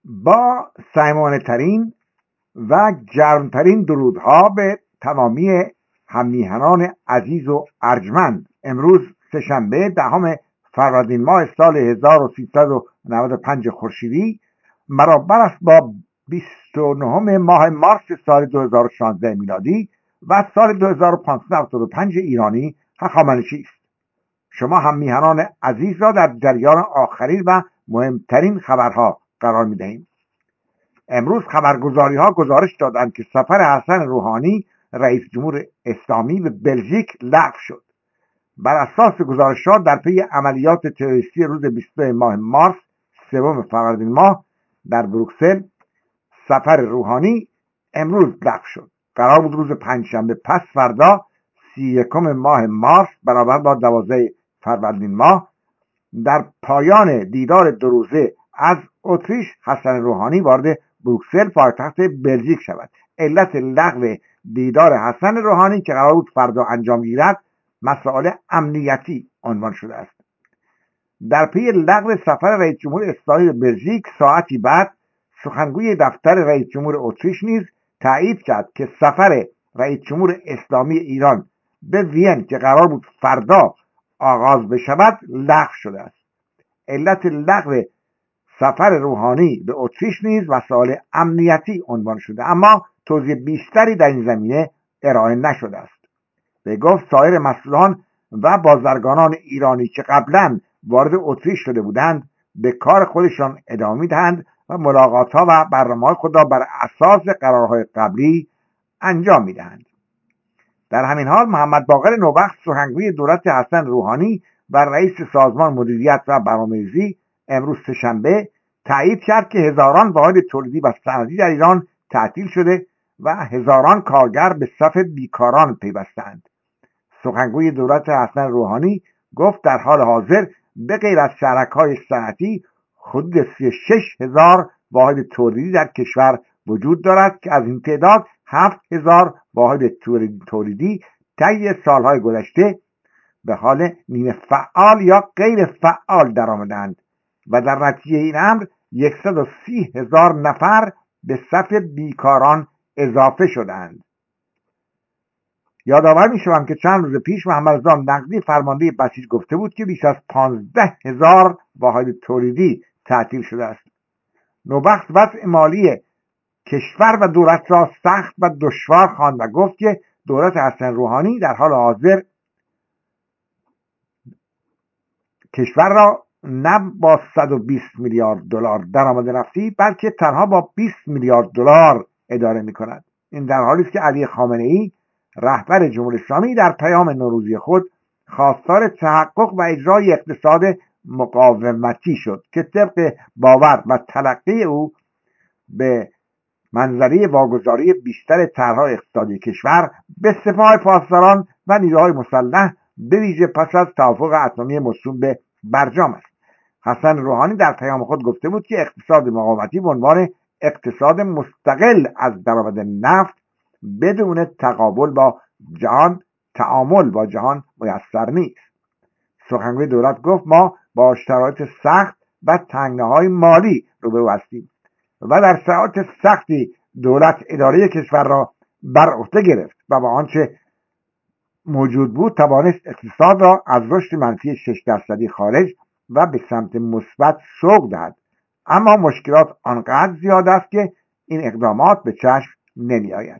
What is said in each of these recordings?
با صمیمانه ترین و گرمترین درودها به تمامی هممیهنان عزیز و ارجمند، امروز سه‌شنبه 10 فروردین ماه سال 1395 خورشیدی برابر است با 29 ماه مارس سال 2016 میلادی و سال 2575 ایرانی هخامنشی است. شما هممیهنان عزیز را در جریان آخرین و مهمترین خبرها قرار می‌دهیم. امروز خبرگزاری‌ها گزارش دادند که سفر حسن روحانی رئیس جمهور اسلامی به بلژیک لغو شد. بر اساس گزارش‌ها در پی عملیات تروریستی روز 22 ماه مارس، 3 فروردین ماه در بروکسل، سفر روحانی امروز لغو شد. قرار بود روز پنجشنبه پس فردا 31 ماه مارس برابر با 12 فروردین ماه در پایان دیدار 2 روزه از اتریش حسن روحانی وارد بروکسل پایتخت بلژیک شود. علت لغو دیدار حسن روحانی که قرار بود فردا انجام گیرد مسائل امنیتی عنوان شده است. در پی لغو سفر رئیس جمهور اسلامی به بلژیک ساعتی بعد سخنگوی دفتر رئیس جمهور اتریش نیز تایید کرد که سفر رئیس جمهور اسلامی ایران به وین که قرار بود فردا آغاز بشود لغو شده است. علت لغو سفر روحانی به اتریش نیز مسائل امنیتی عنوان شده، اما توضیح بیشتری در این زمینه ارائه نشده است. به گفت سایر مسئولان و بازرگانان ایرانی که قبلا وارد اتریش شده بودند به کار خودشان ادامه می‌دهند و ملاقات‌ها و برنامه‌های خود را بر اساس قرارهای قبلی انجام می‌دهند. در همین حال محمد باقر نوبخت سخنگوی دولت حسن روحانی و رئیس سازمان مدیریت و برنامه‌ریزی امروز سه‌شنبه تایید کرد که هزاران واحد تولیدی و صنعتی در ایران تعطیل شده و هزاران کارگر به صف بیکاران پیوستند. سخنگوی دولت حسن روحانی گفت در حال حاضر به غیر از شهرک‌های صنعتی حدود 36,000 واحد تولیدی در کشور وجود دارد که از این تعداد 7,000 واحد تولیدی طی سالهای گذشته به حال نیمه فعال یا غیر فعال درآمدند و در نتیجه این امر 130,000 نفر به صف بیکاران اضافه شدند. یادآور می‌شوم که چند روز پیش محمد رضا نقدی فرمانده بسیج گفته بود که بیش از 15,000 واحد تولیدی تعطیل شده است. نوبخت وضع مالی کشور و دولت را سخت و دشوار خواند و گفت که دولت حسن روحانی در حال حاضر کشور را نه با 120 میلیارد دلار درآمد نفتی بلکه تنها با 20 میلیارد دلار اداره می‌کند. این در حالی است که علی خامنه‌ای رهبر جمهوری اسلامی در پیام نوروزی خود خواستار تحقق و اجرای اقتصاد مقاومتی شد که طبق باور و تلقی او به منظره واگذاری بیشتر طرح‌های اقتصادی کشور به سپاه پاسداران و نیروهای مسلح به ویژه پس از توافق اتمی موسوم به برجام است. حسن روحانی در پیام خود گفته بود که اقتصاد مقاومتی به عنوان اقتصاد مستقل از درآمد نفت بدون تعامل با جهان میسر نیست. سخنگوی دولت گفت ما با شرایط سخت و تنگناهای مالی روبرو هستیم و در شرایط سختی دولت اداره کشور را بر عهده گرفت و با آنچه موجود بود توانست اقتصاد را از رشد منفی 6% خارج و به سمت مثبت سوق دهد، اما مشکلات آنقدر زیاد است که این اقدامات به چشم نمی آید.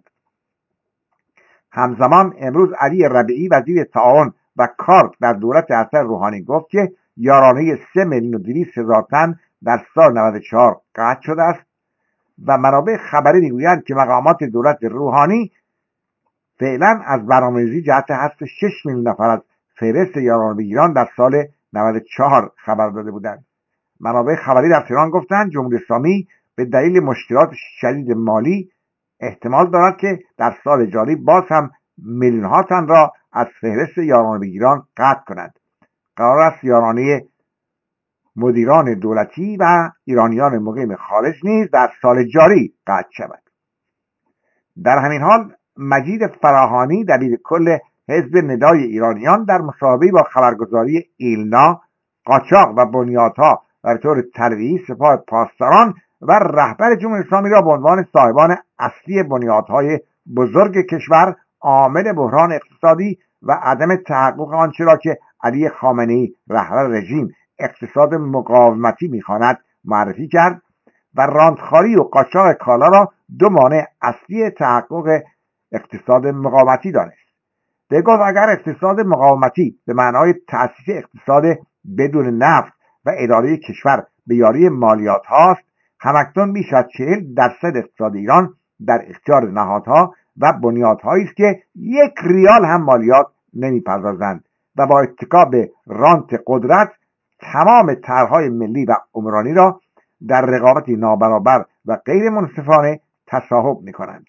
همزمان امروز علی ربیعی وزیر تعاون و کار در دولت حسن روحانی گفت که یارانه 3,200,000 تن در سال 94 قطع شده است و منابع خبری میگویند که مقامات دولت روحانی فعلا از برنامه‌ریزی جهت حذف 6 میلیون نفر از فهرست یارانه بگیران در سال 94 خبر داده بودند. منابع خبری در تهران گفتند جمهوری اسلامی به دلیل مشکلات شدید مالی احتمال دارد که در سال جاری باز هم میلیون‌ها تن را از فهرست یارانه بگیران قطع کند. قرار است یارانه مدیران دولتی و ایرانیان مقیم خارج نیز در سال جاری قطع شود. در همین حال مجید فراهانی دبیر کل حزب ندای ایرانیان در مصاحبه‌ای با خبرگزاری ایلنا قاچاق و بنیادها و به طور طبیعی سپاه پاسداران و رهبر جمهوری اسلامی را به عنوان صاحبان اصلی بنیادهای بزرگ کشور، عامل بحران اقتصادی و عدم تحقق آنچه را که علی خامنه‌ای رهبر رژیم اقتصاد مقاومتی می‌خواند معرفی کرد و راندخاری و قاچاق کالا را دو مانع اصلی تحقق اقتصاد مقاومتی دانست. به گفت اگر اقتصاد مقاومتی به معنای تأسیس اقتصاد بدون نفت و اداره کشور به یاری مالیات هاست، همکنون بیش از 40% اقتصاد ایران در اختیار نهادها و بنیادهایی است که 1 ریال هم مالیات نمیپردازند و با اتکا به رانت قدرت تمام طرحهای ملی و عمرانی را در رقابتی نابرابر و غیر منصفانه تصاحب میکنند.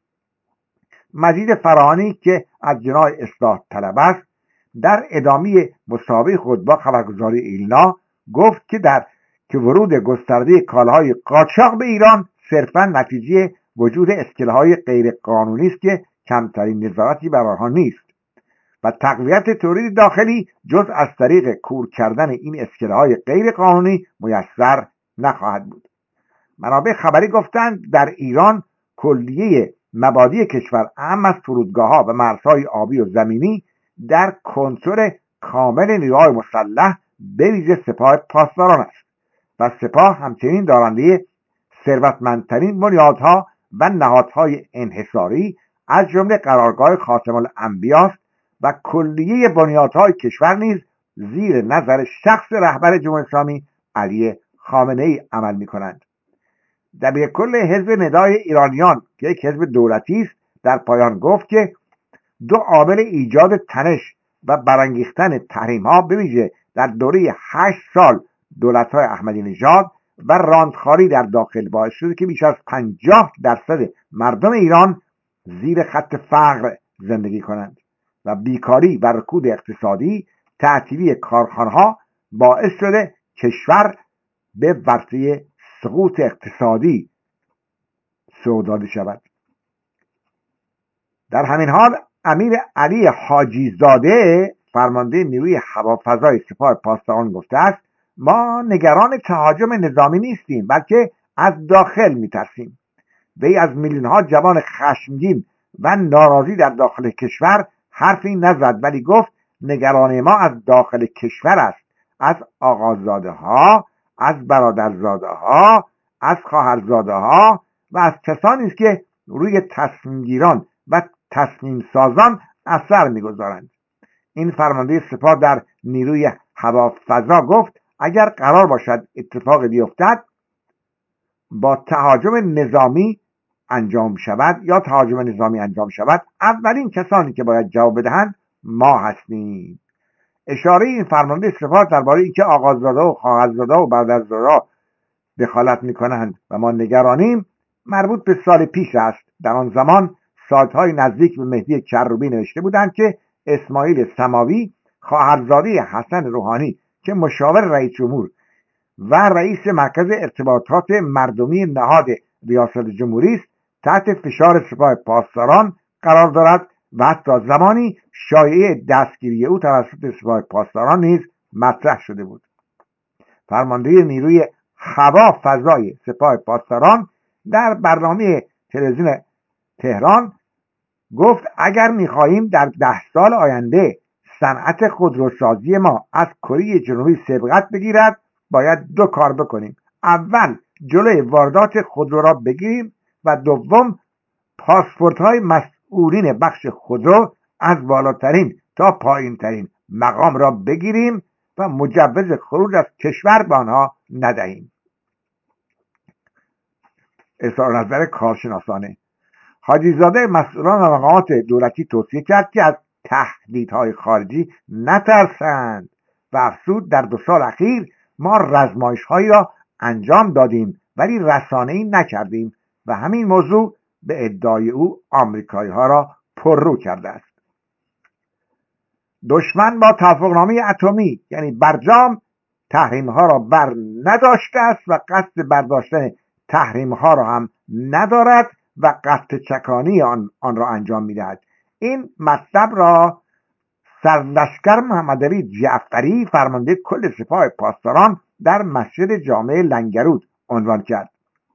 مجید فراهانی که از جناح اصلاح طلب است، در ادامه مصاحبه خود با خبرگزاری ایلنا گفت که ورود گسترده کالاهای قاچاق به ایران صرفا نتیجه وجود اسکله‌های غیر قانونی است که کمترین نظارتی بر آنها نیست و تقویت تولید داخلی جز از طریق کور کردن این اسکله‌های غیر قانونی میسر نخواهد بود. منابع خبری گفتند در ایران کلیه مبادی کشور، اهم از فرودگاه‌ها و مرزهای آبی و زمینی، در کنترل کامل نیروهای مسلح به ویژه سپاه پاسداران است و سپاه همچنین دارنده ثروتمندترین بنیادها و نهادهای انحصاری از جمله قرارگاه خاتم الانبیا است و کلیه بنیادهای کشور نیز زیر نظر شخص رهبر جمهوری اسلامی علی خامنه‌ای عمل می‌کنند. دبیرکل حزب ندای ایرانیان که یک حزب دولتی است در پایان گفت که دو عامل ایجاد تنش و برانگیختن تحریم‌ها به ویژه در دوره 8 سال دولت‌های احمدی نژاد و راندخاری در داخل باعث شده که بیش از 50% مردم ایران زیر خط فقر زندگی کنند و بیکاری و رکود اقتصادی، تعطیلی کارخانه‌ها باعث شده کشور به ورطه سقوط اقتصادی سوق داده شود. در همین حال امیر علی حاجی زاده فرمانده نیروی هوافضای سپاه پاسداران گفته است ما نگران تهاجم نظامی نیستیم، بلکه از داخل میترسیم. وی از میلیون‌ها جوان خشمگین و ناراضی در داخل کشور حرفی نزد، ولی گفت نگرانی ما از داخل کشور است، از آقازاده ها، از برادرزاده ها، از خواهرزاده ها و از کسانی است که روی تصمیم گیران و تصمیم سازان اثر میگذارند. این فرمانده سپاه در نیروی هوافضا گفت اگر قرار باشد اتفاقی بیفتد با تهاجم نظامی انجام شود یا تهاجم نظامی انجام شود، اولین کسانی که باید جواب بدهند ما هستیم. اشاره این فرمانده سپاه درباره اینکه آقازاده و خواهرزاده و برادرزاده دخالت میکنند و ما نگرانیم مربوط به سال پیش است. در آن زمان سایت‌های نزدیک به مهدی کروبی نوشته بودند که اسماعیل سماوی خواهرزاده حسن روحانی که مشاور رئیس جمهور و رئیس مرکز ارتباطات مردمی نهاد ریاست جمهوری است تحت فشار سپاه پاسداران قرار دارد و حتی زمانی شایعه دستگیری او توسط سپاه پاسداران نیز مطرح شده بود. فرمانده نیروی هوافضای سپاه پاسداران در برنامه تلویزیون تهران گفت اگر می‌خواهیم در 10 سال آینده صنعت خودروسازی ما از کره جنوبی سبقت بگیرد باید 2 کار بکنیم. اول جلوی واردات خودرو را بگیریم و دوم پاسپورت‌های مسئولین بخش خودرو از بالاترین تا پایین‌ترین مقام را بگیریم و مجوز خروج از کشور به آنها ندهیم. اظهار نظر کارشناسانه. حاجی زاده مسئولان و مقامات دولتی توصیه کرد که از تهدیدهای خارجی نترسند و افزود در 2 سال اخیر ما رزمایش‌هایی را انجام دادیم ولی رسانه‌ای نکردیم و همین موضوع به ادعای او آمریکایی‌ها را پررو کرده است. دشمن با توافقنامه اتمی یعنی برجام تحریم‌ها را بر نداشته است و قصد برداشتن تحریم‌ها را هم ندارد و قطع چکانی آن را انجام می‌دهد. این مطلب را سرلشکر محمد علی جعفری فرمانده کل سپاه پاسداران در مسجد جامع لنگرود عنوان کرد.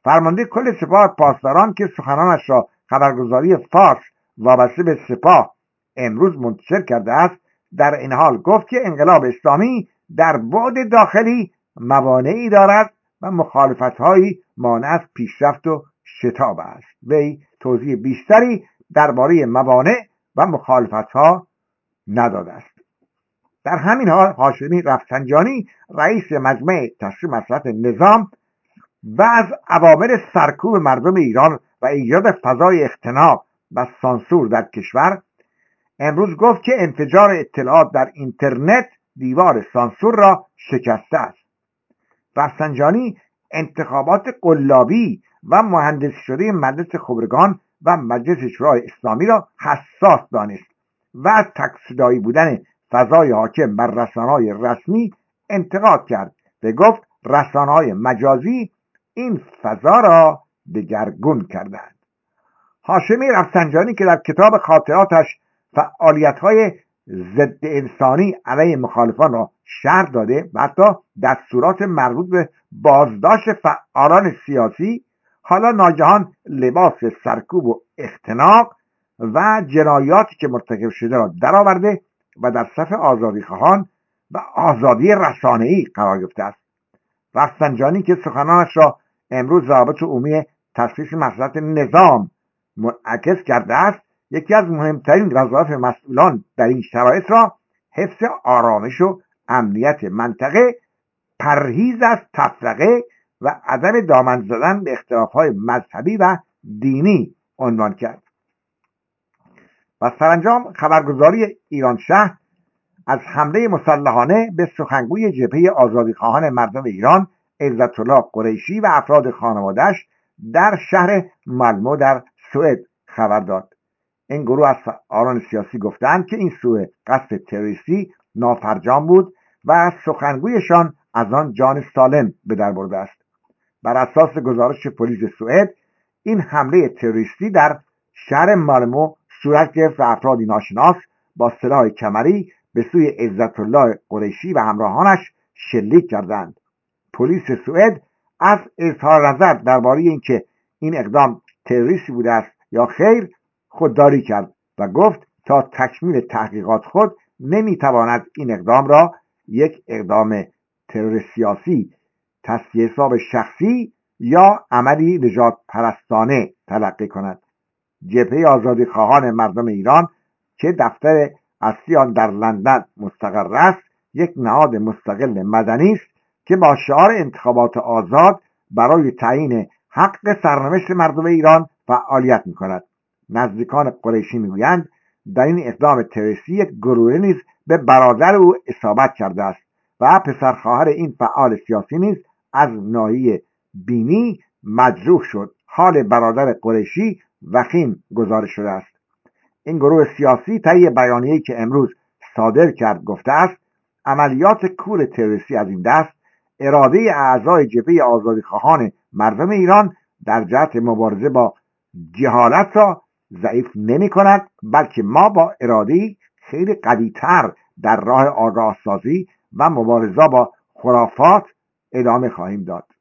فرمانده کل سپاه پاسداران که سخنانش را خبرگزاری فارس وابسته به سپاه امروز منتشر کرده است، در این حال گفت که انقلاب اسلامی در بعد داخلی موانعی دارد و مخالفت‌هایی مانع از پیشرفت و شتاب است. وی توضیح بیشتری درباره موانع و مخالفت‌ها نداده است. در همین حال هاشمی رفسنجانی رئیس مجمع تشریح مصلحت نظام و از عوامل سرکوب مردم ایران و ایجاد فضای اختناق و سانسور در کشور امروز گفت که انفجار اطلاعات در اینترنت دیوار سانسور را شکسته است. رفسنجانی انتخابات قلابی و مهندسی شده مجلس خبرگان و مجلس شورای اسلامی را حساس دانست و از تک‌صدایی بودن فضای حاکم بر رسانه‌های رسمی انتقاد کرد و گفت رسانه‌های مجازی این فضا را دگرگون کردند. هاشمی رفسنجانی که در کتاب خاطراتش فعالیت‌های ضد انسانی علیه مخالفان را شرح داده و حتی دستورات مربوط به بازداشت فعالان سیاسی حالا ناگهان لباس سرکوب و اختناق و جنایاتی که مرتکب شده را درآورده و در صف آزادیخواهان و آزادی رسانه‌ای قرار گرفته است. رفسنجانی که سخنانش را امروز ضابط عمومی تشخیص مصلحت نظام منعکس کرده است، یکی از مهمترین وظایف مسئولان در این شرایط را حفظ آرامش و امنیت منطقه، پرهیز از تفرقه و عدم دامن زدن به اختلاف‌های مذهبی و دینی عنوان کرد. و سرانجام خبرگزاری ایران شهر از حمله مسلحانه به سخنگوی جبهه آزادیخواهان مردم ایران عزت الله قریشی و افراد خانواده‌اش در شهر مالمو در سوئد خبر داد. این گروه از فعالان سیاسی گفتند که این سوء قصد تروریستی نافرجام بود و سخنگویشان از آن جان سالم به در برده است. بر اساس گزارش پلیس سوئد این حمله تروریستی در شهر مالمو صورت گرفت و افرادی ناشناس با سلاح کمری به سوی عزت الله قریشی و همراهانش شلیک کردند. پلیس سوئد از اظهار نظر درباره اینکه این اقدام تروریستی بوده است یا خیر خودداری کرد و گفت تا تکمیل تحقیقات خود نمیتواند این اقدام را یک اقدام ترور سیاسی، تصفیه حساب شخصی یا عملی نجات پرستانه تلقی کند. جبهه آزادیخواهان مردم ایران که دفتر اصلی آن در لندن مستقر است، یک نهاد مستقل مدنی است که با شعار انتخابات آزاد برای تعیین حق سرنوشت مردم ایران فعالیت می‌کند. نزدیکان قریشی میگویند در این اقدام تروریستی یک گروه نیز به برادر او اصابت کرده است و پسر خواهر این فعال سیاسی نیز از ناحیه بینی مجروح شد. حال برادر قریشی وخیم گزارش شده است. این گروه سیاسی طی بیانیه‌ای که امروز صادر کرد گفته است عملیات کور تروریستی از این دست اراده اعضای جبهه آزادیخواهان مردم ایران در جهت مبارزه با جهالت را ضعیف نمی کند، بلکه ما با اراده‌ای خیلی قوی‌تر در راه آگاه سازی و مبارزه با خرافات ادامه خواهیم داد.